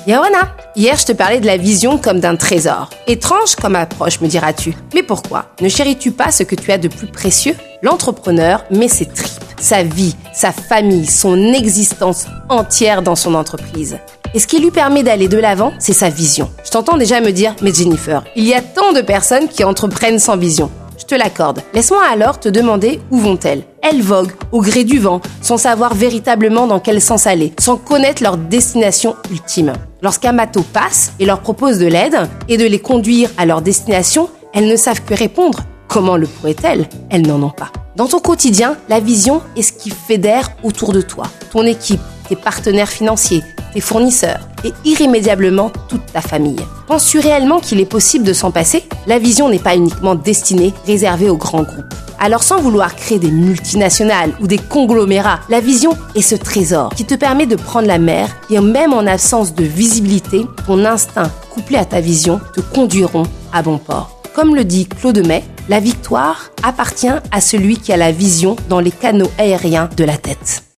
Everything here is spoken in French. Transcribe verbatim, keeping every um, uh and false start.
Yawana, hier je te parlais de la vision comme d'un trésor. Étrange comme approche, me diras-tu. Mais pourquoi? Ne chéris-tu pas ce que tu as de plus précieux? L'entrepreneur met ses tripes, sa vie, sa famille, son existence entière dans son entreprise. Et ce qui lui permet d'aller de l'avant, c'est sa vision. Je t'entends déjà me dire, mais Jennifer, il y a tant de personnes qui entreprennent sans vision. Je te l'accorde. Laisse-moi alors te demander où vont-elles. Elles voguent au gré du vent, sans savoir véritablement dans quel sens aller, sans connaître leur destination ultime. Lorsqu'un bateau passe et leur propose de l'aide et de les conduire à leur destination, elles ne savent que répondre. Comment le pourraient-elles? Elles n'en ont pas. Dans ton quotidien, la vision est ce qui fédère autour de toi. Ton équipe, tes partenaires financiers, tes fournisseurs et irrémédiablement toute ta famille. Penses-tu réellement qu'il est possible de s'en passer? La vision n'est pas uniquement destinée, réservée aux grands groupes. Alors sans vouloir créer des multinationales ou des conglomérats, la vision est ce trésor qui te permet de prendre la mer et même en absence de visibilité, ton instinct couplé à ta vision te conduiront à bon port. Comme le dit Claude May, la victoire appartient à celui qui a la vision dans les canaux aériens de la tête.